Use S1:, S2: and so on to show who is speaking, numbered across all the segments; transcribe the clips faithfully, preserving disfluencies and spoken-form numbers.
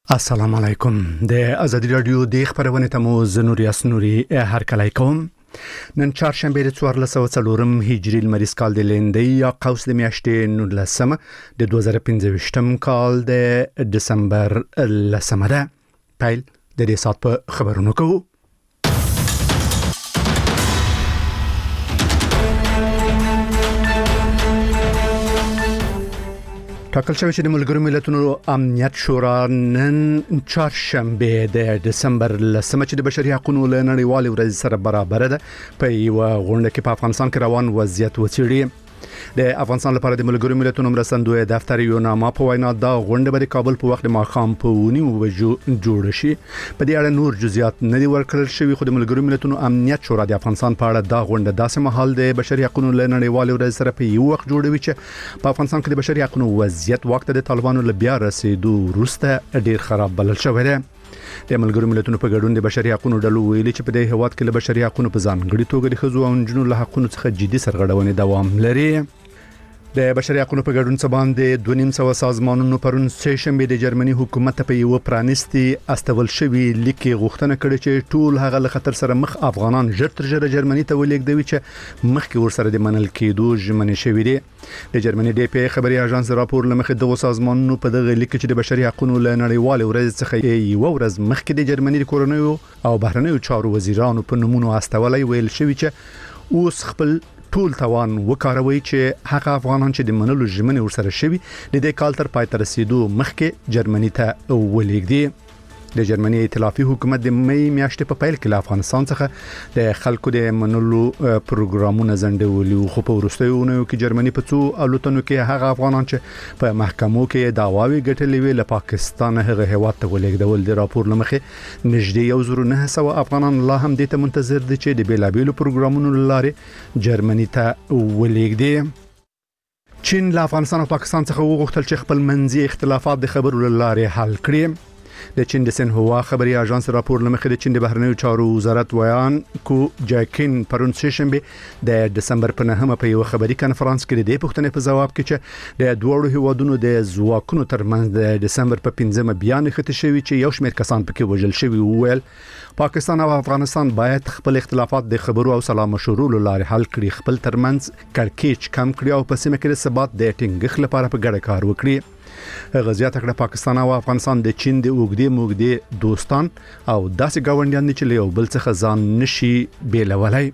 S1: السلام علیکم. د ازادي رادیو د خبرونه تمو زنوري اسنوري هر کله کوم نن چهارشنبه د څوارلس سوه څلورم هجري لمریز کال د لندې یا قوس د میاشتې نولسمه د دوه زره پنځه ویشتم کال د دسمبر لسمه ده. پیل د دې سات په خبرونو کوو. ټاکل شوی چې د ملګرو ملتونو امنیت شورا نن چهارشنبه د دسمبر لسمه چې د بشري حقوقو له نړیوالې ورځې سره برابر ده په یو غونډه کې په افغانستان کې روان وضعیت وڅېړي. د افغانستان لپاره د ملګرو ملتونو مرستندوی دفتر یو نامه په وینا دا غونډه به د کابل په وخت ماښام په ونی وجو جوړ شي. په دې اړه نور جزئیات نه دی ورکړل شوی، خو د ملګرو ملتونو امنیت شورا د افغانستان په اړه دا غونډه داسې مهال د بشري حقوقو له نړیوالې ورځې سره په یو وخت جوړوي چې په افغانستان کې د بشري حقوقو وضعیت وخت د طالبانو له بیا رسیدو وروسته ډیر خراب بلل شوی دی. د ملګرو ملتونو په ګډون د بشري حقوقو ډلو ویلي چې په دې هواد کې له بشري حقوقو په ځانګړي توګه د ښځو او نجونو له حقوقو څخه جدي سرغړونې دوام لري. د بشري حقوقو په ګډون سبان د دوه نیم سوه سازمانونو پرون سه شنبه د جرمني حکومت په یو پرانیستي استول شوی لیکي غوښتنه کړې چې ټول هغه له خطر سره مخ افغانان ژر تر ژره جرمني ته ولېږدوي چې مخکې ورسره د منل کېدو ژمنې شوې دي. د جرمني ډي پی خبري اژانس راپور لمخې دغه سازمانونو په دغه لیک چې د بشري حقوقو له نړیوالې ورځ څخه یو ورځ مخکې د جرمني د کورونیو او بهرنیو چارو وزیرانو په نومونو استولای ویل شوی چې اوس خپل ټول توان وکاروي چې هغه افغانان چې د منلو ژمنې ورسره شوي د دې کال تر پای ته رسیدو مخکې جرمني ته ولېږدي. د جرمني ائتلافي حکومت د مې میاشتې په پیل کې له افغانستان څخه د خلکو د منلو پروګرامونه زندولي، خو په وروستیو اونیو کې جرمني په څو الوتنو کې هغه افغانان چې په محکمو کې دعواوې ګټلې وي له پاکستان هغه هیواد ته ولېږدول. د راپور لمخې نږدې یو زر نه سوه افغانان لا هم د ته منتظر دي چې د بیلابېلو پروګرامونو لارې جرمني ته ولېږدي. چین له افغانستان او پاکستان څخه وغوښتل چې خپل منځي اختلافات د خبرو لارې حل کړي. د چین د سنهوا خبري اژانس راپور لمخې د چین د بهرنیو چارو وزارت ویان کو جاکین پرون سه شنبه د دسمبر په نهمه په یو خبري کانفرنس کې د پښتنې په جواب کې چې د دوړو هیوادونو د ځواکونو ترمنځ د دسمبر په پنځمه بیان خته شوی چې یو شمېر کسان پکې وژل شوی وویل پاکستان او افغانستان باید خپل اختلافات د خبرو او سلام مشورو لارې حل کړي، خپل ترمنځ کړکېچ کم کړي او په سیمه کې د ثبات د ټینګښت لپاره په ګډه کار وکړي. غزیات کړه پاکستان او افغانستان د چین د اوګدې موګدې دوستان او داسې گاونډیان دي چې له یو بل څخه ځان نشي بیلولای.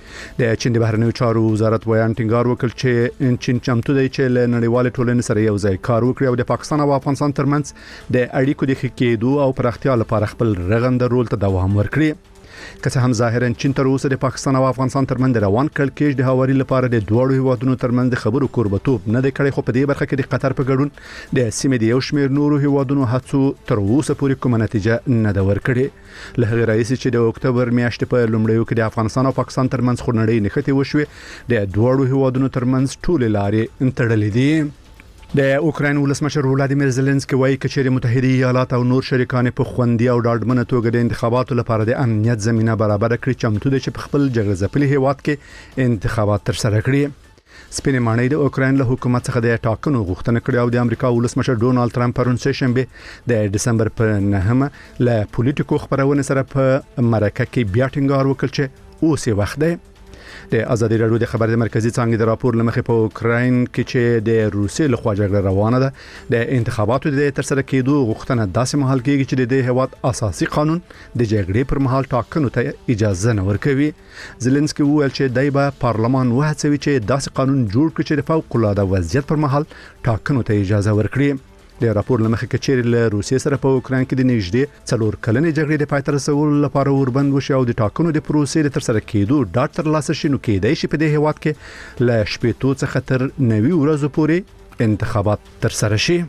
S1: د چین د بهرنیو چارو وزارت ویان ټینګار وکړ چې چین چمتو دی چې له نړیوال ټولنې سره یو ځای کار وکړي او د پاکستان او افغانستان ترمنځ د اړیکو د ښه کېدو او پراختیا لپاره خپل رغنده رول ته دوام ورکړي. که څه هم ظاهرا چین تر اوسه د پاکستان او افغانستان ترمنځ روان کړکېچ د هواري لپاره د دوړو هیوادونو ترمنځ د خبرو کوربتوب نه دی کړی، خو په دې برخه کې د قطر په ګډون د سیمې د یو شمېر نورو هیوادونو هڅو تر اوسه پورې کومه نتیجه نه ده ورکړې. له هغې راهیسې چې د اکتوبر میاشتې په لومړیو کې د افغانستان او پاکستان ترمنځ خورنړۍ نښتې وشوې، د دوړو هیوادونو ترمنځ ټولې لارې تړلې دي. د اوکراین ولسمشر ولادیمیر زيلنسکي وايي چې متحده ایالات او نور شریکان په خوندي او ډاډمنه توګه د انتخاباتو لپاره د امنیت زمينه برابر کړي، چمتو دي چې په خپل جګړه ځپلي هیواد کې انتخابات تر سره کړي. سپینې ماڼۍ د اوکراین له حکومت څخه د ټاکنو غوښتنه کړې او د امریکا ولسمشر ډونالد ټرمپ پرون سه شنبه د دسمبر په نهمه له پولیټیکو خبرونه سره په مرکه کې بیا ټینګار وکړ چې اوس یې وخت دی. د ازادي رادیو د خبري مرکزی څنګه د راپور لمخې په اوکراین کې چې د روسي لخوا جګړه روانه ده د انتخاباتو د تر سره کېدو غوښتنه داسې مهال کېږي چې د هیواد اساسي قانون د جګړې پر مهال ټاکنو ته اجازه نه ورکوي. زيلنسکي وویل چې دای په پارلمان وهڅوي چې داسې قانون جوړ کړي چې د فوق العاده وضعیت پر مهال ټاکنو ته اجازه ورکړي. د راپور لمخې کچېر له روسیې سره په اوکراین کې د نږدې څلور کلنې جګړې د پای ته رسولو لپاره وربند وشي او د ټاکنو د پروسې د تر سره کېدو ډاډ ترلاسه شي، نو کېدای شي په دې هیواد کې له شپږ څخه تر نوي ورځې پورې انتخابات تر سره شي.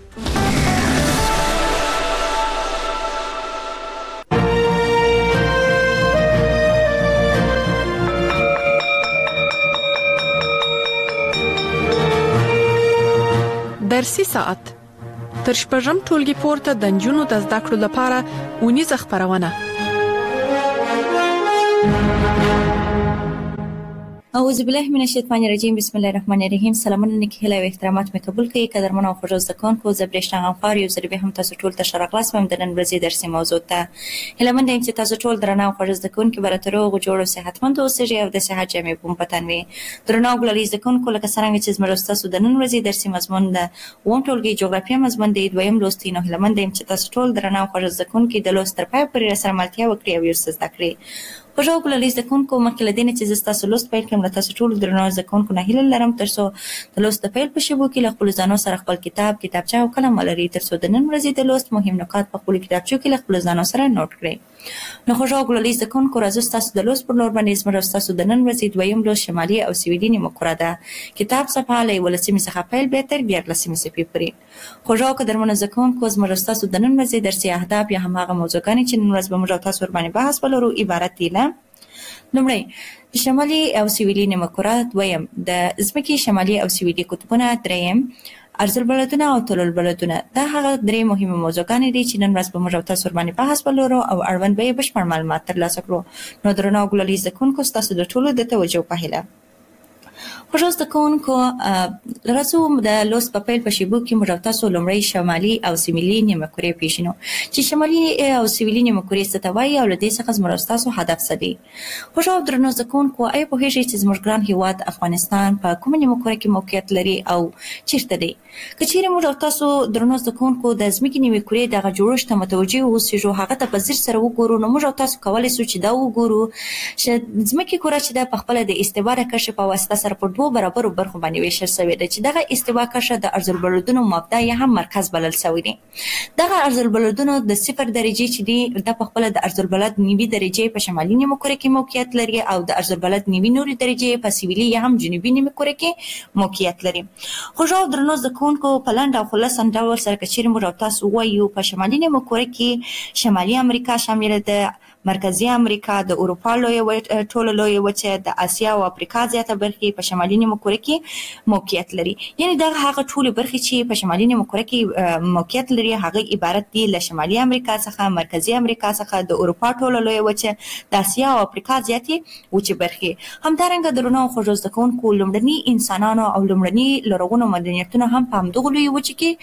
S2: درسي ساعت تر شپږم ټولګي پورته د نجونو د زده کړو لپاره ونیزه خبرونه.
S3: اعوذ بالله من الشیطان الرجیم. بسم الله الرحمن الرحیم. سلامونه نیکی هیله او احترامات مې قبول کړئ. قدرمن او خوږ زده کوونکو، زه برېښنا غمخوار یو ځل بیا هم تاسو ټول ته ښه راغلاست وم د نن ورځې درسي موضوع ته. هیله مند یم چې تاسو ټول درنه او خوږ زده کوونکي به راته روغ جوړ او صحتمند اوسئ او د صحت جامې په مو په تن وي. درنه او ګلالي زده کوونکو، لکه څرنګه چې زموږ ستاسو د نن ورځې درسي مضمون د اووم ټولګي جغرافیه مضمون دی دویم لوست نو هیله مند یم چې تاسو ټول درنه او خوږ زده کوونکي د لوست تر پایه پورې راسره ملتیا وکړئ او یې زده کړئ. خوږ او ګلالي زده کوونکو، مخکې له دې نه چې زه ستاسو لوست پیل کړم، له تاسو ټولو درنو زده کوونکو نه هیله لرم تر څو د لوست د پیل په شیبو کې له خپلو ځانو سره خپل کتاب، کتابچه او قلم ولرئ تر څو د نن ورځې د لوست مهم نکات په خپلو کتابچو کې له خپلو ځانو سره نوټ کړئ. نو خوږ او ګلالي زده کوونکو، راځو ستاسو د لوست پر لور باندې زموږ او ستاسو د نن ورځې دویم لوست شمالي او سویلي نیمهکره ده. کتاب صفحه له یولسمې څخه پیل بیا تر دیارلسمې صفحې پورې. خوږ او قدرمنو زده کوونکو، زموږ او ستاسو د نن ورځې درسي اهداف یا هماغه موضوعګانې چې نن ورځ به موږ او تاسو ورباندې بحث ولرو عبارت دي له: لومړی شمالي او سویلي نیمهکره، دویم د ځمکې شمالي او سویلي قطبونه، دریم ارزالبلدونه او طولالبلدونه. دا هغه درې مهمه موضوعګانې دي چې نن ورځ به موږ او تاسو ورباندې بحث ولرو او اړوند به یې بشپړ معلومات ترلاسه کړو. نو درنو او ګلالي زده کوونکو، ستاسو د ټولو د توجه په هیله. خوږ زده کوونکو، راځو د لوست په پیل په شیبو کې موږ او تاسو لومړی شمالي او سویلي نیمهکرې پیژنو چې شمالي او سویلي نیمهکرې څه ته وایي او له دې څخه زموږ او ستاسو هدف څه دی. خوږ او درنو زده کوونکو، آیا پوهېږئ چې زموږ ګران هېواد افغانستان په کومه نیمهکره کې موقعیت لري او چیرته دی؟ که چیرې موږ او تاسو درنو زده کوونکو د ځمکې نیمهکرې دغه جوړښت ته متوجه واوسېږو، هغه ته په ځیر سره وګورو، نو موږ او تاسو کولی شو چې دا وګورو چې ځمکې کره چې ده په خپله د استوا د کرښې په واسطه سره په دوو برابرو برخو باندې ویشل شوې ده چې دغه استوا کرښه د ارزالبلدونو مبدا یا هم مرکز بلل شوی دی. دغه ارزالبلدونو د صفر درجې چې دی دا په خپله د ارزالبلد نیوي درجې په شمالي نیمهکره کې موقعیت لري او د ارزالبلد نیوي نورې درجې په سویلي یا هم جنوبي نیمهکره کې موقعیت لري. خوږ او درنو زده کوونکو، په لنډ او خلاصه ډول سره که چیرې موږ او تاسو ووایو، په شمالي نیمهکره کې شمالي امریکا شامله ده، مرکزي امریکا، د اروپا لویه ټوله لویه وچه، د اسیا او افریقا زیاته برخې په شمالي نیمهکره کې موقعیت لري. یعنې دغه هغه ټولې برخې چې په شمالي نیمهکره کې موقعیت لري هغه عبارت دي له شمالي امریکا څخه، مرکزي امریکا څخه، د اروپا ټوله لویه وچه، د اسیا او افریقا زیاتې وچې برخې. همدارنګه درنو او خوږو زده کوونکو، لومړني انسانانو او لومړني لرغونو مدنیتونو هم په همدغو لویو وچې کې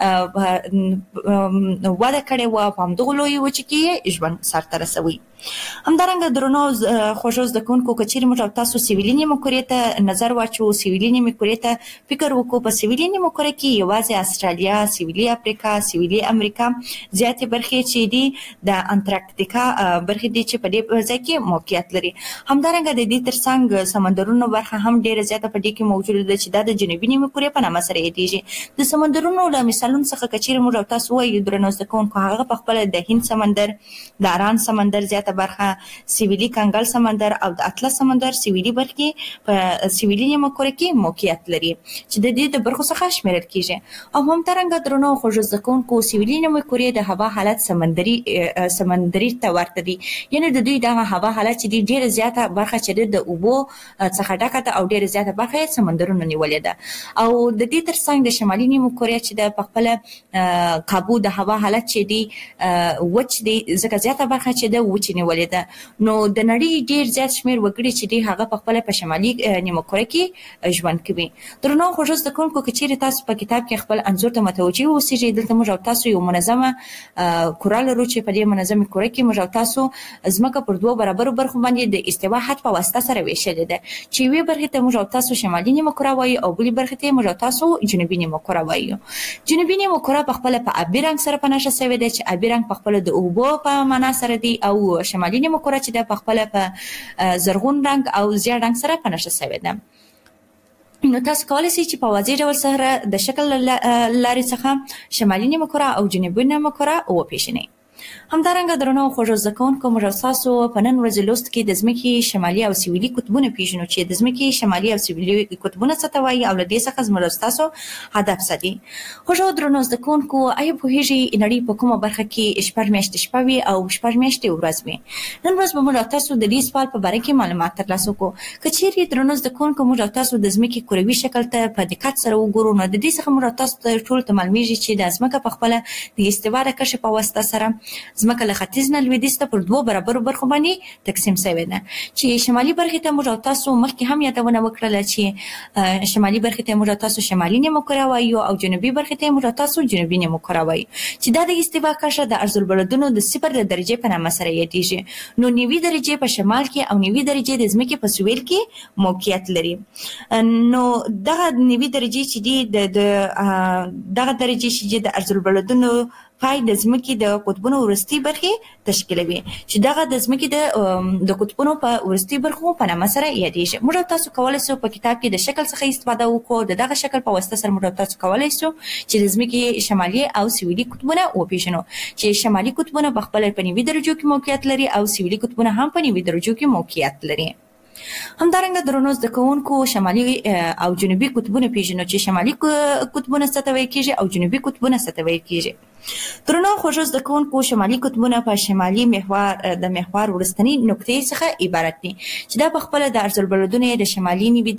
S3: وده کړې وه او په همدغو لویو وچې کې ژوند سرته رسوي. همدارنګه درنو خوږو زده کوونکو، که چیرې موږ او تاسو سویلي نیمهکرې ته نظر واچوو، سویلي نیمهکرې ته فکر وکړو، په سویلي نیمهکره کې یوازې استرالیا، سویلي افریقا، سویلي امریکا زیاتې برخې چې دي د انټارکټیکا برخې دي چې په دې ځای کې موقعیت لري. همدارنګه د دې ترڅنګ سمندرونو برخه هم ډېره زیاته په دې کې موجوده ده چې دا د جنوبي نیمهکرې په نامه سره یادېږي. د سمندرونو له مثالونو څخه که چیرې موږ او تاسو ووایو درنو زده کوونکو، هغه په خپله د هند سمندر، د اران سمندر زیاته برخه، سویلي کنګل سمندر او د اطلس سمندر سویلي برخې په سویلي نیمهکره کې موقعیت لري چې د دې د برخو څخه شمیرل کیږي. او همدارنګه درنو خوږو زده کوونکو، سویلي نیمهکرې د هوا حالت سمندري سمندري ته ورته دی، یعنې د دوی دغه هوا حالت چې دی ډېره زیاته برخه چې د اوبو څخه ډکه ده او ډېره زیاته برخه یې سمندرونو نیولې ده. او د دې ترڅنګ د شمالي نیمهکره چې د په خپله کابو د هوا حالت چې دی وچ دی، ځکه زیاته برخه چې د وچې نیولې ده. نو د نړۍ ډېر زیات شمېر وګړي چې دی هغه په خپله په شمالي نیمهکره کې ژوند کوي. درنو خوږو زده کوونکو، که چیرې تاسو په کتاب کې خپل انځور ته متوجه واوسېږئ، دلته موږ او تاسو یو منظمه کره لرو چې په دې منظمې کره کې موږ او تاسو ځمکه پر دوو برابرو برخو باندې د استوا خط په واسطه سره ویشلې ده چې یوې برخې ته موږ او تاسو شمالي نیمهکره وایو او بلې برخې ته موږ او تاسو جنوبي نیمهکره وایو. جنوبي نیمهکره په خپله په آبي رنګ سره په نښه شوې ده چې آبي رنګ په خپله د اوبو په معنا سره دی او شمالي نیمهکره چې ده په خپله په زرغون رنګ او زیړ رنګ سره په نښه شوې ده. نو تاسو کولی شئ چې په واضح ډول سره د شکل لارې څخه شمالي نیمهکره او جنوبي نیمهکره وپېژنئ. همدارنګه درنو خوږو زده کوونکو، موږ ستاسو په نن ورځې لوست کې د ځمکې شمالي او سویلي قطبونه پیژنو چې د ځمکې شمالي او سویلي قطبونه څه ته وایي او له دې څخه زموږ ستاسو هدف څه دی. خوږو درنو زده کوونکو، آیا پوهېږئ نړۍ په کومه برخه کې شپږ میاشتې شپه وي او شپږ میاشتې ورځ وي؟ نن ورځ به موږ تاسو د دې سوال په باره کې معلومات ترلاسه کړو. که چیرې درنو زده کوونکو موږ تاسو د ځمکې کروي شکل ته په دقت سره وګورو، نو د دې څخه موږ تاسو ته ټول ته معلومیږي چې د ځمکه په خپله د استوا د کرښې په واسطه سره ځمکه له ختیځ نه لویدیځ ته پر دوه برابرو برخو باندې تقسیم شوې ده چې شمالي برخې ته موږ تاسو مخکې هم یادونه وکړه چې شمالي برخې ته موږ تاسو شمالي نیمه کره وایو او جنوبي برخې ته موږ تاسو جنوبي نیمه کره وایو چې دا د استوا کرښه د ارض البلدونو د صفر درجه په نامه سره یادېږي نو نیوي درجه په شمال کې او نیوي درجه د ځمکې په سویل کې موقعیت لري نو دغه نیوي درجه چې دی د دغه درجه چې د ارض البلدونو پای د ځمکې د قطبونو ورستي برخې تشکیلوي چې دغه د ځمکې د د قطبونو په ورستي برخو په نامه سره یادېږي موږ تاسو کولای شو په کتاب کې د شکل څخه استفاده وکړو د دغه شکل په واسطه سره موږ تاسو کولای شو چې د ځمکې شمالي او سویلي قطبونه وپیژنو چې شمالي قطبونه په خپل په نیوي درجو کې موقعیت لري او سویلي قطبونه هم په نیوي درجو کې موقعیت لري همدارنګه درنو زده کوونکو شمالي او جنوبي قطبونه پیژنو چې شمالي قطبونه څه ته ویل کیږي او جنوبي قطبونه څه ته ویل کیږي درنو خوږو زده کوونکو شمالي قطبونه په شمالي محور د محور ورستنی نقطې څخه عبارت دي چې دا په خپل د ارض البلدونو د شمالي نیوي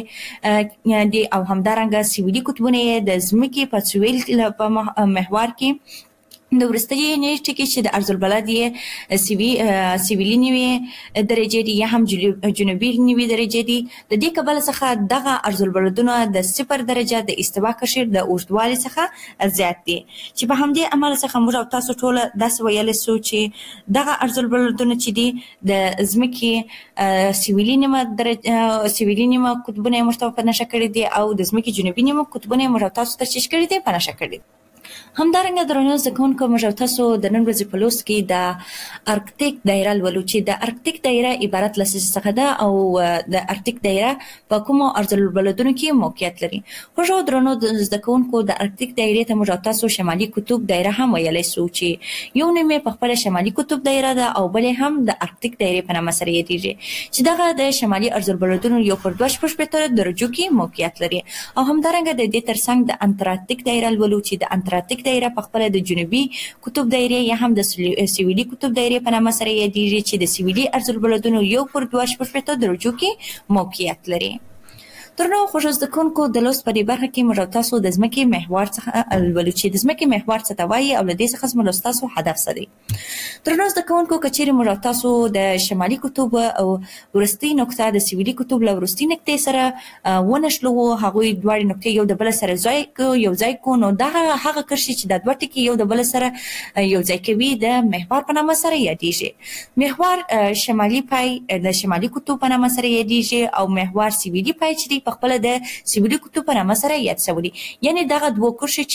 S3: درجه دي او همدارنګه سویلي قطبونه د ځمکې په سویل په محور کې د ورستۍ نیټه کې چې د ارض البلد یې سیوی سیویلي نیوي درجه دي یا هم جنوبي نیوي درجه دي د دې کبل څخه دغه ارض البلدونو د صفر درجه د استوا کرښې د اوږدوالي څخه زیات دي چې په همدې عمل څخه موږ تاسو ټول داسې ویل سو چې دغه ارض البلدونو چې دي د ځمکې سیویلي نیمه درجه سیویلي نیمه قطبونه مرتبط په نشه کړي دي او د ځمکې جنوبي نیمه قطبونه مرتبط تاسو ترشیش کړي دي په نشه کړي همدارنګه درنو زده کوونکو موږ تاسو د نن ورځې په لوست کې د ارکټیک دایره لولو چې د ارکټیک دایره عبارت له څه څخه ده او د ارکټیک دایره په کومو ارض البلدونو کې موقعیت لري خو درنو زده کوونکو د ارکټیک دایره ته موږ تاسو شمالي قطب دایره هم ویلای شو چې یو نیمه په خپل شمالي قطب دایره ده او بل هم د ارکټیک دایره په نامه سره یادېږي چې دغه د شمالي ارض البلدونو یو پر دوه شپږ درجو کې موقعیت لري او همدارنګه د دې ترڅنګ د انټارکټیک دایره لولو چې د انټارکټیک دایره په خپل د جنوبي قطب دایره یا هم د سویلي قطب دایره په نامه سره یادېږي چې د سویلي ارض البلدونو یو پر دوه شپږ درجو کې موقعیت لري درنو خوږو زده کوونکو د لوست په دې برخه کې موږ تاسو د ځمکې محور څخه لولو چې د ځمکې محور څه ته وایي او له دې څخه زموږ تاسو هدف څه دی درنو زده کوونکو که چیرې موږ تاسو د شمالي قطب او ورستۍ نقطه د سویلي قطب له ورستۍ نقطې سره ونښلو هغوی دواړې نقطې یو د بل سره ځای کو یو ځای کو نو دغه هغه کرښې چې د دوه ټکي یو د بل سره یو ځای کوي د محور په نامه سره یادېږي محور شمالي پای د شمالي قطب په نامه سره یادېږي او محور سویلي پای چې په خپل د سویلي قطب په نامه سره یاد شوی دي یعنی دغه دوه کرښې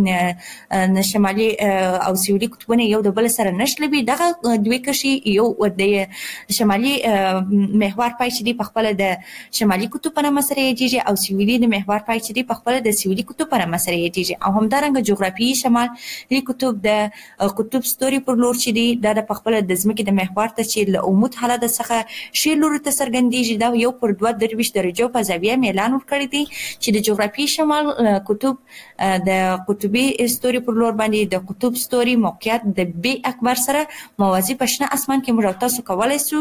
S3: چې شمالي او سویلي قطبونه یو د بل سره نښلوي دغه دوه کرښې یو د شمالي محور پای چې دی په خپل د شمالي قطب په نامه سره یادېږي او سویلي د محور پای چې دی په خپل د سویلي قطب په نامه سره یادېږي او همدارنګه جغرافیایي شمالي قطب د قطب ستوري پر لور چې دی دا د خپل د ځمکې د محور ته چې له عمود حالت څخه شی لور ته څرګندېږي دا یو پر دوه درویشت درجو په زاویه اعلان ورکړی دی چې د جغرافیایي شمال قطب د قطبي ستوري پر لور باندې د قطب ستوري موقعیت د بي اکبر سره موازي په شنه اسمان کې موږ تاسو کولای شو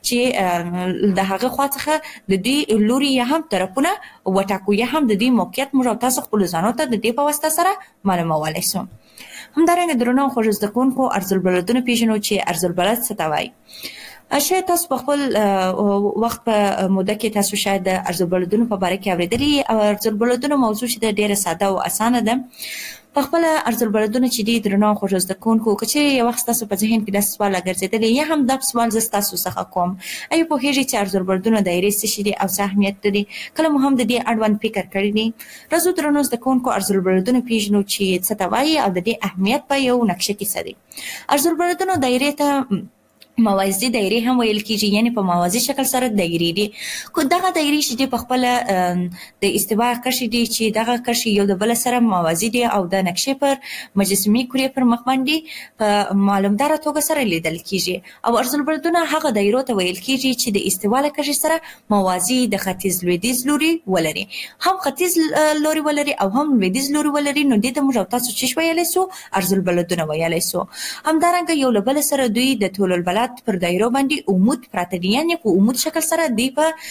S3: چې د هغه خوا څخه د دې لوري یا هم طرفونه وټاکو یا هم د دې موقعیت موږ تاسو خپل ځانو ته د دې په واسطه سره معلومولای شو همدارنګه درنو خوږو زده کوونکو ارض البلدونه پیژنو چې ارض البلد څه ته وایي شاید تاسو په خپل وخت په موده کې تاسو شاید د ارض البلدونو په باره کې اوریدلی او ارض البلدونو موضوع چې ډیره ساده او اسانه ده په خپل ارض البلدونو چې دی درنو خوږو زده کوونکو که چیرې یو وخت تاسو په ذهن کې داسې سوال راګرځېدلی یا هم دا سوال زه ستاسو څخه کوم ایا پوهېږئ چې ارض البلدونو دایرې څه شي دي او څه اهمیت لري کله مو هم د دې اړوند فکر کړی دی راځو درنو زده کوونکو ارض البلدونو پیژنو چې څه ته وایي او د دې اهمیت په یو نقشه کې څه دی ارض البلدونو دایرې ته موازي دایرې هم ویل کیږي یعنی په موازي شکل سره دایرې دي کو دغه دایرې چې په خپل د استوا کرښې دي چې دغه کرښې یو د بل سره موازي دي او د نقشې پر مجسمي کورې پر مخ باندې په معلومدار توګه سره لیدل کیږي او ارض البلدونه هغه دایرو ته ویل کیږي چې د استوا له کرښې سره موازي د ختیځ لویدیځ لوري ولري هم ختیځ لوري ولري او هم لویدیځ لوري ولري نو د دې موږ تاسو چې ویلای سو ارض البلدونه ویلای سو همدارنګه یو له بل سره دوی د طول البلد البلد پر دایرو باندې عمود پراته دي، یعنی په عمود شکل سره دی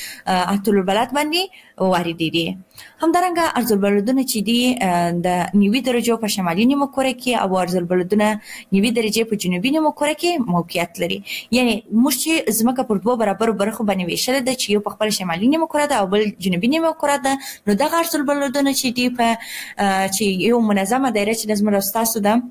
S3: په طول البلد باندې واردې دي. همدارنګه ارض البلدونه چې دي د نیوي درجو په شمالي نیمه کره کې او ارض البلدونه نیوي درجه په جنوبي نیمه کره کې موقعیت لري. یعنی موږ چې ځمکه پر دوه برابر برخو باندې ویشل ده چې یو په خپل شمالي نیمه کره ده او بل جنوبي نیمه کره ده، نو دغه ارض البلدونه چې دي په چې یو منظمه دایره چې د زموږ استاسو ده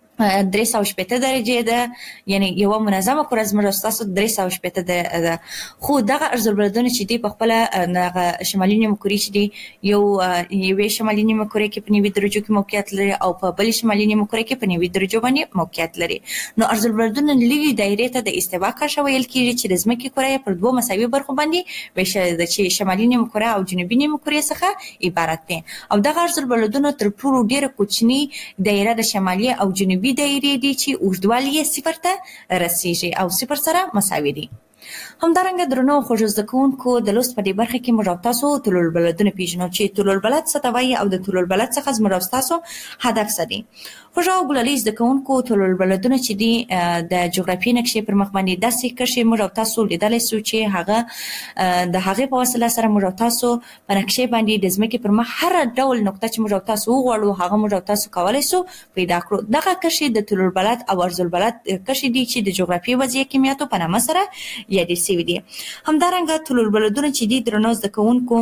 S3: درې سوه شپېته درجې ده، یعنی یو منظمه کره زموږ استاسو درې سوه شپېته ده. خو دغه ارض البلدونه چې دي په خپل دغه شمالي نیمه کره چې دي یو یوې شمالي نیمه کره کې په نیوي درجو کې موقعیت لري او په بل شمالي نیمه کره کې په نیوي درجو باندې موقعیت لري. نو ارض البلدونه لوی دایره ته د استوا کاشه ویل کیږي چې د ځمکې کره پر دوه مساوي برخو باندې ویشل ده چې شمالي نیمه کره او جنوبي نیمه کره څخه عبارت دي. او دغه ارض البلدونه تر ټولو ډیره کوچنی دایره د شمالي او جنوبي دایره دي چې اوږدوالی صفر ته رسیږي او صفر سره مساوي دي. همدارنګه درنو خوږ زده کوونکو د لوست په دې برخه کې موږ تاسو طول البلدونه پیژنو چې طول البلد څه ته وایي او د طول البلد څخه زموږ تاسو هدف څه دی. خوږ او ګلالي زده کوونکو طول البلدونه چې دي د جغرافیې نقشې پر مخ باندې داسې کرښې موږ تاسو لیدلی سو چې هغه د هغې په وسیله سره موږ تاسو په نقشې باندې د ځمکې پر مخ هر ډول نقطه چې موږ تاسو وغواړو هغه موږ تاسو کولی سو پیدا کړو. دغه کرښې د طول البلد او عرض البلد کرښې دي چې د جغرافیې وضعیه کمیاتو په نامه سره یادې سوي دي. همدارنګه طول البلدونه چې دي درنو زده کوونکو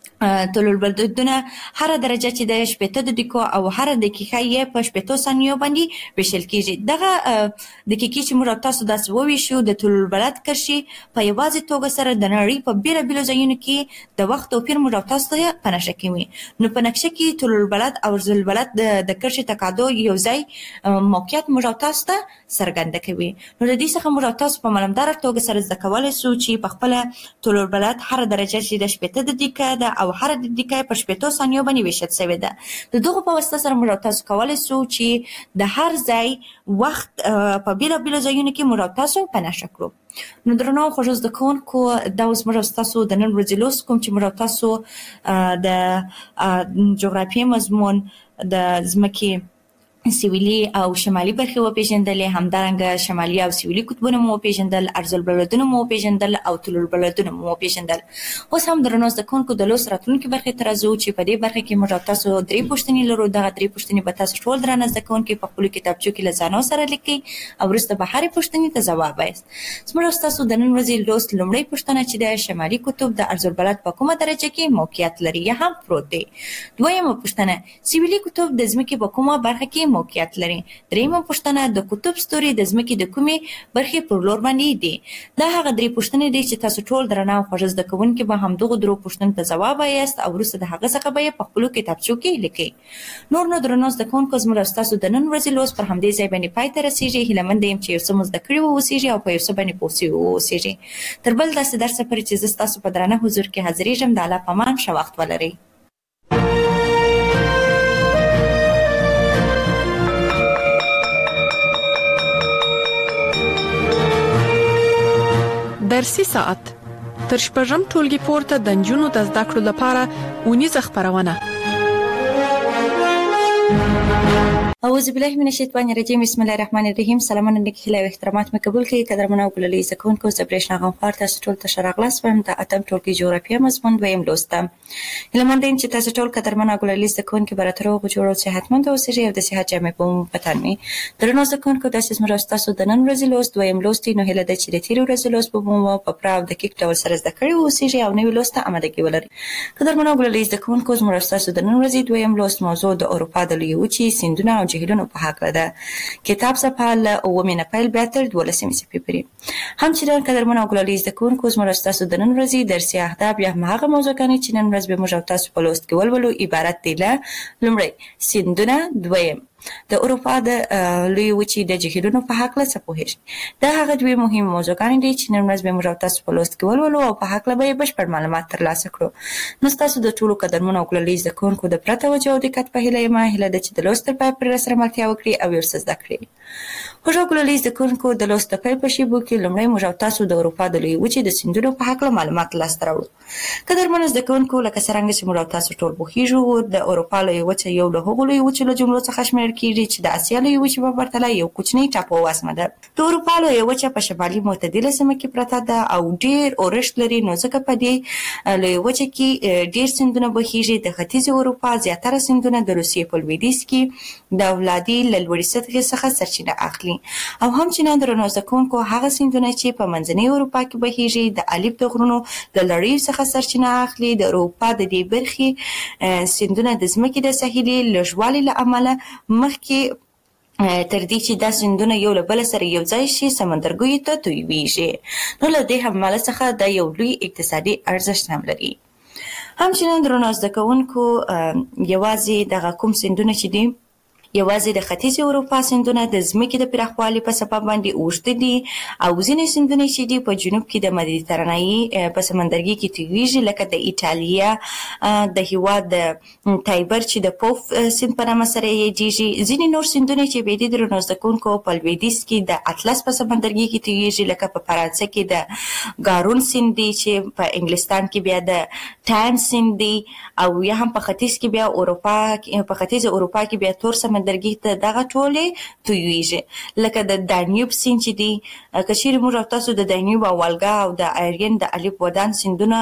S3: طول البلدونه هر درجه چې د شپېته دقیقو او هر دقیقه یې په شپېتو ثانیو باندې ویشل کیږي. دغه دقیقې چې موږ تاسو داسې وویشو د طول البلد کرښې په یوازې توګه سره د نړۍ په بیلابیلو ځایونو کې د وخت توپیر موږ تاسو ته په نقشه کوي. نو په نقشه کې طول البلد او عرض البلد د کرښې تقاطع یو ځای موقعیت موږ تاسو ته څرګنده کوي. نو د دې څخه موږ تاسو په معلومدار توګه سره زده کولی سو چې په خپل طول البلد هر درجه چې د شپېته دقیقه ده او هر دقیقه په شپېتو ثانیو باندې ویشل شوې ده. د دغو په واسطه سره موږ تاسو کولی سو چې د هر ځای وخت په بیلابیلو ځایونو کې موږ تاسو په نښه کړو. نو درنو خوږ زده کوونکو دا اوس موږ ستاسو د نن ورځې لوست کوم چې موږ تاسو د جغرافیې مضمون د ځمکې سویلي او شمالي برخې وپېژندلې، همدارنګه شمالي او سویلي قطبونه مو وپېژندل، عرض البلدونه مو وپېژندل او طول البلدونه مو وپېژندل. اوس هم درنو زده کوونکو د لوست راتلونکي برخې ته راځو چې په دې برخه کې موږ تاسو درې پوښتنې لرو. دغه درې پوښتنې به تاسو ټول درانه زده کوونکي په خپلو کتابچو کې له ځانو سره لیکئ او وروسته به هرې پوښتنې ته ځواب وایاست. زموږ ستاسو د نن ورځې لوست لومړۍ پوښتنه چې د شمالي قطب د عرض البلد په کومه درجه کې موقعیت لري یا هم پروت دی. دویمه پوښتنه سویلي قطب د ځمکې په کومه برخه کې موقعیت لري. دریمه پوښتنه د قطب ستوري د ځمکې د کومې برخې پر لور باندې دي. دا هغه درې پوښتنې دي چې تاسو ټول درنه او خوږ زده کوونکي به همدغو درو پوښتنو ته ځواب وایاست او وروسته د هغه څخه به یې په خپلو کتابچو کې لیکئ. نور نو درنو زده کوونکو زموږ ستاسو د نن ورځې لوست پر همدې ځای باندې پای ته رسیږي. هیله منده یم چې یو څه مو زده کړي واوسیږي او په یو څه باندې پوه سوي واوسیږي. تر بل داسې درسه پورې چې زه ستاسو په درانه حضور کې حاضرېږم د الله په امان ښه وخت ولرئ.
S2: درسي ساعت تر شپږم ټولګي پورته د نجونو د زده کړو لپاره اونیزه خپرونه.
S3: اعوذ بالله من الشیطان الرجیم بسم الله الرحمن الرحیم. سلامونه نیک هیله او احترامات مې قبول کړئ. قدرمنو او ګلالي زده کوونکو زه برېښنا غمخوار تاسو ټول ته ښه راغلاست وایم. د اتم ټولګي جغرافیه مضمون دویم لوست ده. هیله منده یم چې تاسو ټول قدرمنو او ګلالي زده کوونکي به راته روغ جوړ او صحتمند اوسئ او د صحت جامې به مو په تن وي. درنو زده کوونکو داسې زموږ ستاسو د نن ورځې لوست دویم لوست دی. نو هیله ده چې د تېرې ورځې لوست به مو په پوره او دقیق ډول سره زده کړي واوسئ او نوي لوست ته امادګي ولرئ. قدرمنو او ګلالي زده کوونکو زموږ ستاسو د نن ورځې دویم لوست موضوع د اروپا د لویې وچې سیندونه او جهیلونو په هکله ده. کتاب صفحه له اوومې نه پیل بیا تر دولسمې صفحې پورې. همچنان قدرمنو او ګلالي زده کوونکو زموږ ستاسو د نن ورځې درسي اهداف یا هماغه موضوعګانې چې نن ورځ به موږ او تاسو په لوست کې ولولو عبارت دي له لومړی سیندونه، دویم د اروپا د لویې وچې د جهیلونو په هکله څه پوهېږئ. دا هغه دوې مهمې موضوعګانې دي چې نن ورځ به موږ او تاسو په لوست کې ولولو او په هکله به یې بشپړ معلومات ترلاسه کړو. نو ستاسو د ټولو قدرمنو او ګلالي زده کوونکو د پوره توجه او دقت په هیله یم. هیله ده چې د لوست تر پایه پورې راسره ملتیا وکړي او یو څه زده کړي. خوږ او ګلالي زده کوونکو د لوست د پیل په شیبو کې لومړی موږ او تاسو د اروپا د لویې وچې د سیندونو په هکله معلومات لاسته راوړو. قدرمنو زده کوونکو لکه څرنګه چې موږ او تاسو ټول پوهېږو د اروپا لویې وچه یو له هغو لویو وچو له جملو څخه شمېرل شمېرل کېږي چې د اسیا لویې وچې په پرتله یو کوچنی ټاپووزمه ده. د اروپا لویه وچه په شمالي معتدله سیمه کې پرته ده او ډېر اورښت لري، نو ځکه په دې لویه وچه کې ډېر سیندونه بهیږي. د ختیځې اروپا زیاتره سیندونه د روسیې په لویدیځ کې د ولادي له لوړې سطحې څخه سرچینه اخلي، او همچنان درنو زده کوونکو هغه سیندونه چې په منځنۍ اروپا کې بهیږي د الپ د غرونو د لړیو څخه سرچینه اخلي. د اروپا د دې برخې سیندونه د ځمکې د ساحلي لږوالي له امله مخکې تر دې چې دا سیندونه یو له بل سره یو ځای شي سمندرګیو ته تویېږي، نو له دې حمله څخه دا یو لوی اقتصادي ارزښت هم لري. همچنان درنو زده کوونکو یوازې دغه کوم سیندونه چې دي یوازې د ختیځې اروپا سیندونه د ځمکې د پراخوالي په سبب باندې اوږده دي، او ځینې سیندونه چې دي په جنوب کې د مدیترانه‌ایي په سمندرګي کې تویېږي، لکه د ایټالیا د هېواد د تایبر چې د پوف سیند په نامه سره یادېږي. ځینې نور سیندونه چې بیا دي درنو زده کوونکو په لویدیځ کې د اطلس په سمندرګي کې تویېږي، لکه په فرانسه کې د ګارون سیند دی چې په انګلستان کې بیا د ټایم سیند دی، او یا هم په ختیځ کې بیا اروپا په ختیځه اروپا کې بیا تور سمندرګي ته دغه ټولې تویېږي، لکه د دانیوب سیند چې دی. که چیرې موږ او تاسو د دانیوب او والګا او د آیرین د الپ ودان سیندونه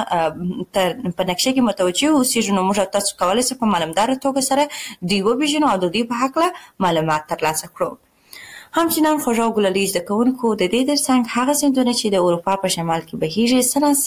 S3: په نقشه کې متوجه اوسېږو، نو موږ او تاسو کولی شو په معلومداره توګه سره دوی وپېژنو او د دوی په هکله معلومات ترلاسه کړو. همچنان خوږو او ګلالي زده کوونکو د دې ترڅنګ هغه سیندونه چې د اروپا په شمال کې بهیږي څه نه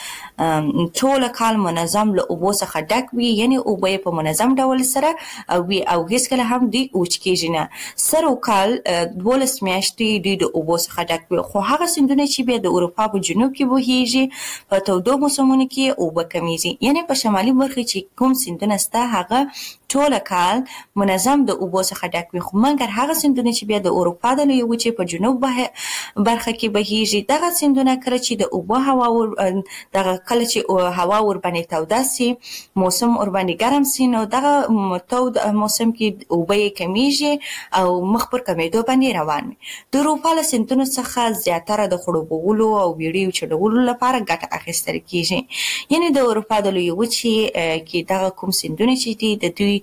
S3: څه ټوله کال منظم له اوبو څخه ډک وي، یعنې اوبه یې په منظم ډول سره وي او هېڅکله هم دوی وچ کېږي نه. سر و کال دولس میاشتې دوی د اوبو څخه ډک وي، خو هغه سیندونه چې بیا د اروپا په جنوب کې بهیږي په تودو موسمونو کې اوبه کمیږي، یعنې په شمالي برخه چې کوم سیندونه شته هغه ټوله کال منظم د اوبو څخه ډک وي، خو مګر هغه سیندونه چې بیا د اروپا د لویې وچې په جنوب برخه کې بهیږي دغه سیندونه کله چې د اوبو هوا ور دغه کله چې هوا ور باندې توده سي، موسم ور باندې ګرم سي، نو دغه تود موسم کې اوبه یې کمیږي او مخ پر کمیدو باندې روان وي. د اروپا له سیندونو څخه زیاتره د خړوبولو او بیړیو چلولو لپاره ګټه اخیستل کیږي، یعنې د اروپا د لویې وچې کې دغه کوم سیندونه چې دي د دوی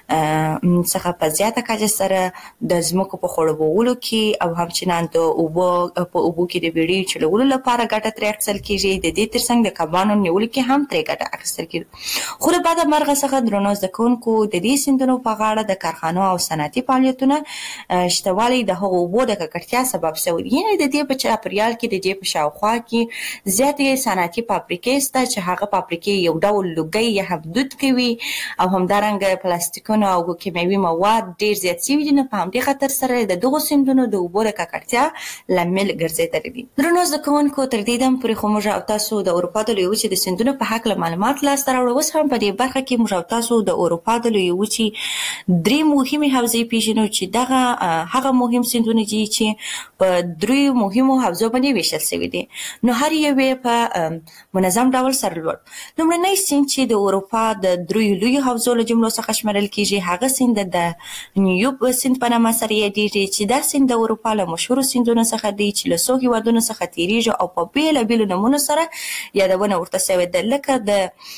S3: څخه په زیاته کچه سره د ځمکو په خړوبولو کې او همچنان د اوبو په اوبو کې د بیړیو چلولو لپاره ګټه ترې اخیستل کیږي. د دې ترڅنګ د کبانو نیولو کې هم ترې ګټه اخیستل کیږي. خو له بده مرغه څخه درنو زده کوونکو د دې سیندونو په غاړه د کارخانو او صنعتي فعالیتونه شتوالی د هغو اوبو د ککړتیا سبب شوی، یعنې د دې په چاپیریال کې د دې په شاوخوا کې زیاتې صنعتي فابریکې شته چې هغه فابریکې یو ډول لوګی یا هم دود کوي او همدارنګه پلاستیکونه او کیمیاوي مواد ډېر زیات شوي دي، نو په همدې خاطر سره د دغو سیندونو د اوبو د ککړتیا لامل ګرځېدلی دي. درنو زده کوونکو تر دې دم پورې خو موږ او تاسو د اروپا د لویې وچې د سیندونو په هکله معلومات لاسته راوړو. اوس هم په دې برخه کې موږ او تاسو د اروپا د لویې وچې درې مهمې حوزې پېژنو چې دغه هغه مهم سیندونه دي چې په دریو مهمو حوزو باندې ویشل شوي دي، نو هر یو یې په منظم ډول سره لوړ. لومړنی سیند چې د اروپا د دریو لویو حوزو له جملو څخه شمېرل کېږي هغه سیند د نیوب سیند په نامه سره یادېږي، چې دا سیند د اروپا له مشهورو سیندونو څخه دی چې له څو هېوادونو څخه تېرېږي او په بېلابېلو نومونو سره یادونه ورته شوې ده، لکه د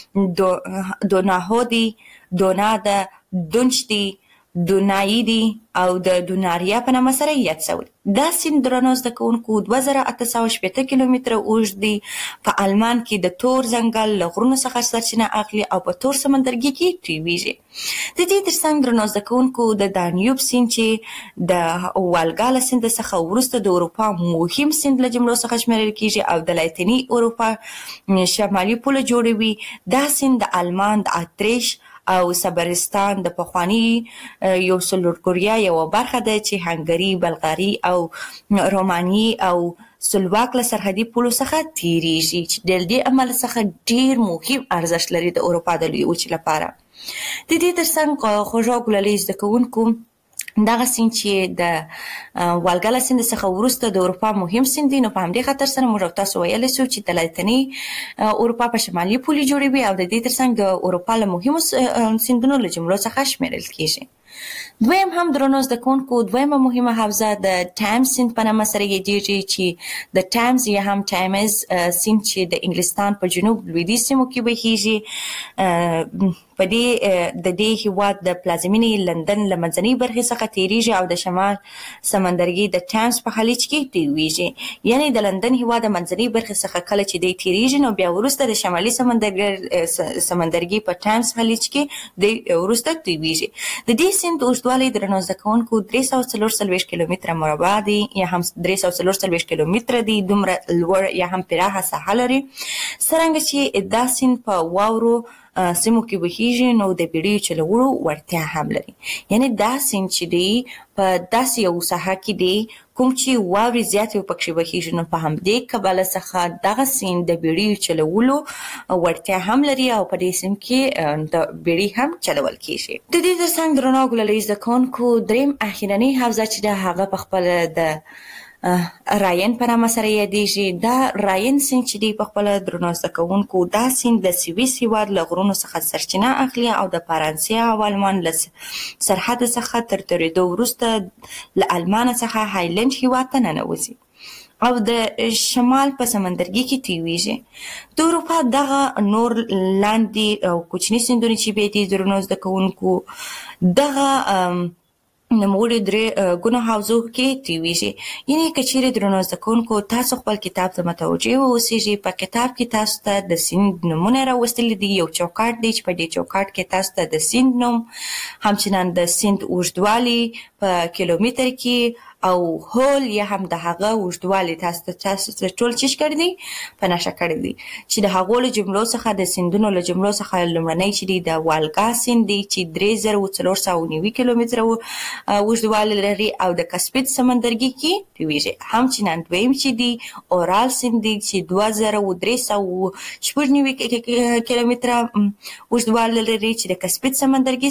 S3: دوناهو دی، دونا ده، دونچ دی، دونایي دی او د دوناریا په نامه سره یاد شوی. دا سیند درنو زده کوونکو دوه زره اته سوه شپېته کیلومتره اوږد دی، په آلمان کې د تور ځنګل له غرونو څخه سرچینه اخلي او په تور سمندرګي کې تویېږي. د دې ترڅنګ درنو زده کوونکو د دانیوب سیند چې د والګا له سیند څخه وروسته د اروپا مهم سیند له جملو څخه شمېرل کېږي او د لاتیني اروپا شمالي پوله جوړوي. دا سیند د آلمان د اتریش او صبرستان د پخواني یو سلورګوریا یوه برخه ده چې هنګري، بلغاري او روماني او سلواک له سرحدي پولو څخه تېرېږي، چې د دې امله څخه ډېر مهم ارزښت لري د اروپا د لویې وچې لپاره. د دې ترڅنګ خوږو ګلالي زده کوونکو دغه سیند چې د والګا له سیند څخه وروسته د اروپا مهم سیند دی، نو په همدې خاطر سره موږ تاسو ویلی شو چې د لاتیني اروپا په شمالي پولې جوړوي او د دې ترڅنګ د اروپا له مهمو سیندونو له جملو څخه شمېرل کېږي. دویم هم درنو زده کوونکو دویمه مهمه حوزه د ټایمز سیند په نامه سره یادېږي، چې د ټایمز یا هم ټایمز سیند چې د انګلستان په جنوب لویدیځ سیمو کې بهیږي. په دې د دې هیواد د پلازمینې لندن له منځنۍ برخې څخه تیریږي او د شمال سمندرګي د ټامز په خلیج کې تیریږي. یعنی د لندن هیواد د منځنۍ برخې څخه کله چې دی تیریږي نو بیا وروسته د شمالي سمندرګي سمندرګي په ټامز خلیج کې د وروسته تیریږي. د دې سیند اوږدوالی درنو زده کوونکو درې سوه څلور څلوېښت کیلومتره مربع دی یا هم درې سوه څلور څلوېښت کیلومتره دی. دومره لوړ یا هم پراخه ساحه لري. څرنګه چې دا سیند په واورو سیمو کې بهیږي نو د بیړیو چلولو وړتیا هم لري. یعنی دا سیند چې دی په داسې یو ساحه کې دی کوم چې واورې زیاتې پکښې بهیږي نو په همدې کبله څخه دغه سیند د بیړیو چلولو وړتیا هم لري او په دې سیند کې د بیړۍ هم چلول کیږي. د دې ترڅنګ درنو ګلالۍ زده کوونکو دریم اخرنۍ حوزه چې ده هغه په خپله د راین په نامه سره یادیږي. دا راین سیند چې دی په خپله درنو زده کوونکو دا سیند د سویس هیواد له غرونو څخه سرچینه اخلي او د فرانسې او آلمان له سرحد څخه تر تېرېدو وروسته له آلمان څخه هایلند هیواد ته ننوځي او د شمال په سمندرګي کې تیریږي. د اروپا دغه نور لاندې او کوچني سیندونه چې بیا دي درنو زده کوونکو دغه نوموړي درې ګونو حوزو کې تیریږي. یعنې که چیرې درنو زده کوونکو تاسو خپل کتاب ته متوجه واوسیږئ په کتاب کې تاسو ته د سیند نومونه راوستلي دي. یو چوکاټ دی چې په دې چوکاټ کې تاسو ته د سیند نوم همچنان د سیند اوږدوالی په کیلومتر کې او هول یا هم د هغه اوږدوالی تاسو ته تاسو ته ټول چیش کړی دي په نښه کړی دي چې د هغو له جملو څخه د سیندونو له جملو څخه لومړنی چې دی د والګا سیند دی چې درې زره څلور سوه نوي کیلومتره اوږدوالی لري او د کسپین سمندرګي کې تیریږي. همچنان دویم چې دی اورال سیند دی چې دوه زره درې سوه شپږ نوي کیلومتره اوږدوالی لري چې د کسپین سمندرګي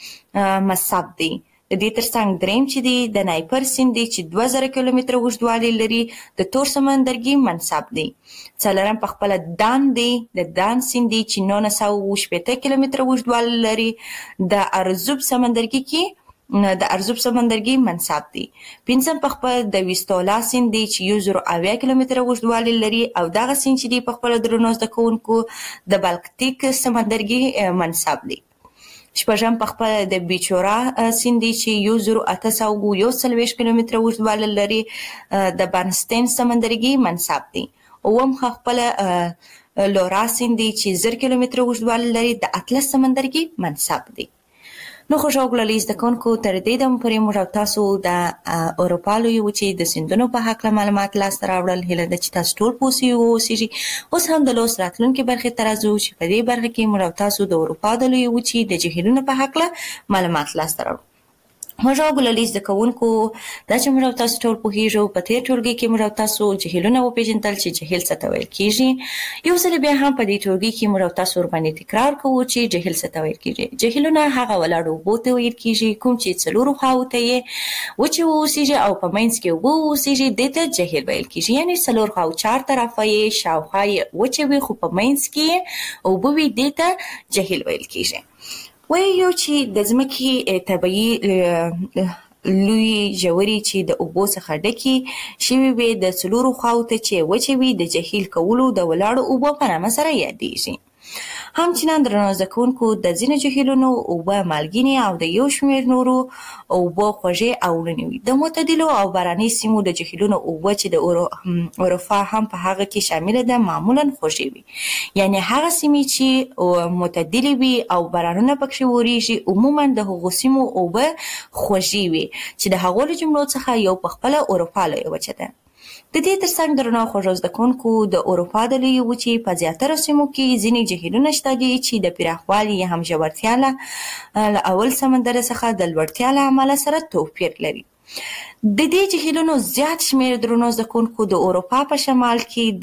S3: سره مصب دی. د دې ترڅنګ دریم چې دی د نایپر سیند دی چې دوه زره کیلومتره اوږدوالی لري د تور سمندرګي منصب دی. څلورم په خپله دان دی د دان سیند دی چې نولس سوه شپېته کیلومتره اوږدوالی لري د ارزوب سمندرګي کې د ارزوب سمندرګي منصب دی. پنځم په خپل د ویستولا سیند دی چې یو زره اویا کیلومتره اوږدوالی لري او دغه سیند چې دی په خپله درنو زده کوونکو د بالکتیک سمندرګي منصب دی. شپږم په خپله د بیچورا سیند دی چې یو زره اته سوه یو څلوېښت کیلومتره اوږدوالی لري د بارنسټین سمندرګي منصب دی. اووم په خپله لورا سیند دی چې زر کیلومتره اوږدوالی لري د اطلس سمندرګي منصب دی. نو خوږو ګلالۍ زده کوونکو تر دې دمه پورې موږ او تاسو د اروپا لویې وچې د سیندونو په هکله معلومات لاسته راوړل. هیله ده چې تاسو ټول پوه سوي واوسیږئ. اوس هم د لوست راتلونکې برخې ته راځو چې په دې برخه کې موږ او تاسو د اروپا د لویې وچې د جهیلونو په هکله معلومات لاسته راوړو. خوږو ګلالۍ زده کوونکو دا چې موږ او تاسو ټول پوهېږو په تېر ټولګي کې موږ او تاسو جهیلونه وپېژندل چې جهیل څه ته ویل کېږي. یو ځل بیا هم په دې ټولګي کې موږ او تاسو ورباندې تکرار کوو چې جهیل څه ته ویل کېږي. جهیلونه هغه ولاړو اوبو ته ویل کېږي کوم چې څلورو خواوو ته یې وچې واوسېږي او په منځ کې اوبه واوسېږي دې ته جهیل ویل کېږي. یعنې څلور خواو چار طرفه یې شاوخوا یې وچې وي خو په منځ کې یې اوبه وي دې ته جهیل ویل کېږي. وایو چې د ځمکې طبیعي لوی ژورې چې د اوبو څخه ډکې شوي وي د څلورو خواو ته چې وچې وي د جهیل کولو د ولاړو اوبو په نامه سره یادیږي. همچنان درنو زده کوونکو د ځینو جهیلونو اوبه مالګینې او د یو شمېر نورو اوبه خوږې او وړینې وي. د معتدلو او باراني سیمو د جهیلونو اوبه چې د اروپا هم په هغه کې شامله ده معمولا خوږې وي. یعنې هغه سیمې چې معتدلې وي او بارانونه پکښې وریږي عموما د هغو سیمو اوبه خوږې وي چې د هغو له جملو څخه یو په خپله اروپا لویه وچه ده. د دې ترڅنګ درنو خوږو زده کوونکو د اروپا د لویې وچې په زیاتره سیمو کې ځینې جهیلونه شته دي چې د پراخوالي یا هم ژورتیا له اول سمندر څخه د لوړتیا له امله سره توپیر لري. د دې جهیلونو زیات شمېر درنو زده کوونکو د اروپا په شمال کې د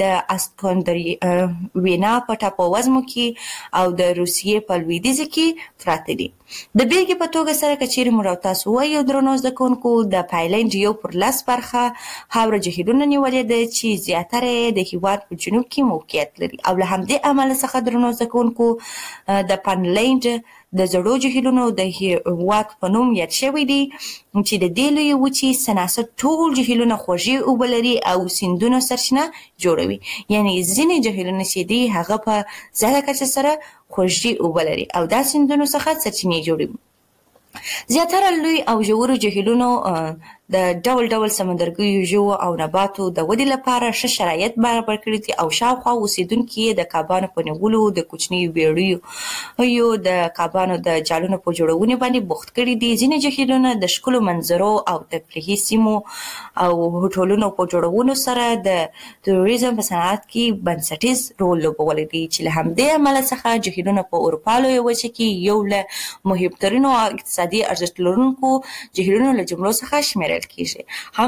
S3: اسکندرینا په ټاپووزمو کې او د روسیې په لویدیځ کې پراته دي. د بیلګې په توګه سره که چیرې موږ او تاسو وایو درنو زده کوونکو د پایلنډ یو پر لس برخه هاوره جهیلونه نیولې ده چې زیاتره یې د هېواد په جنوب کې موقعیت لري او له همدې امله څخه درنو زده کوونکو د فنلنډ د زړو جهیلونو د هېواد په نوم یاد شوی دی چې د دې لویې وچې سناسر ټول جهیلونه خوږې اوبه لري او سیندونو سرچینه جوړوي. یعنې ځینې جهیلونه چې دي هغه په زیاته کچه سره خوږې اوبه لري او دا سیندونو څخه سرچینې جوړوي. زیاتره لوی او ژورو جهیلونو د ډول ډول سمندرګیو ژوو او نباتو د ودې لپاره ښه شرایط برابر کړي دي او شاوخوا اوسیدونکي یې د کبانو په نیولو، د کوچنیو بیړیو د کبانو د جالونو په جوړونې باندې بوخت کړي دي. ځینې جهیلونه د ښکلو منظرو او تفریحي سیمو او هوټلونو په جوړولو سره د توریزم په صنعت کې بنسټیز رول لوبولی دی چې له همدې امله څخه جهیلونه په اروپا لویه وچه کې یو له مهمترینو اقتصادي ارزښت لرونکو جهیلونو له جملو څخه شمیرل کیږي.